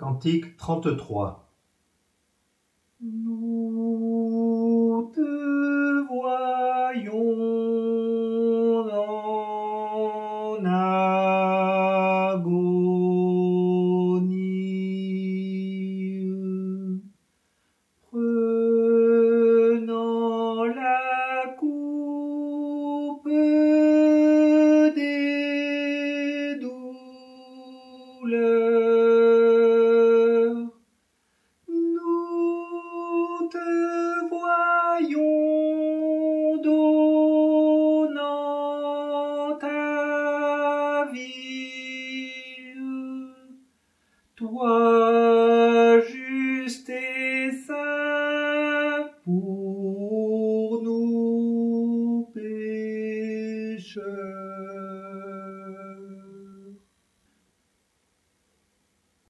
Cantique 33. Nous te voyons en agonie, prenant la coupe des douleurs. Nous te voyons donnant ta vie, toi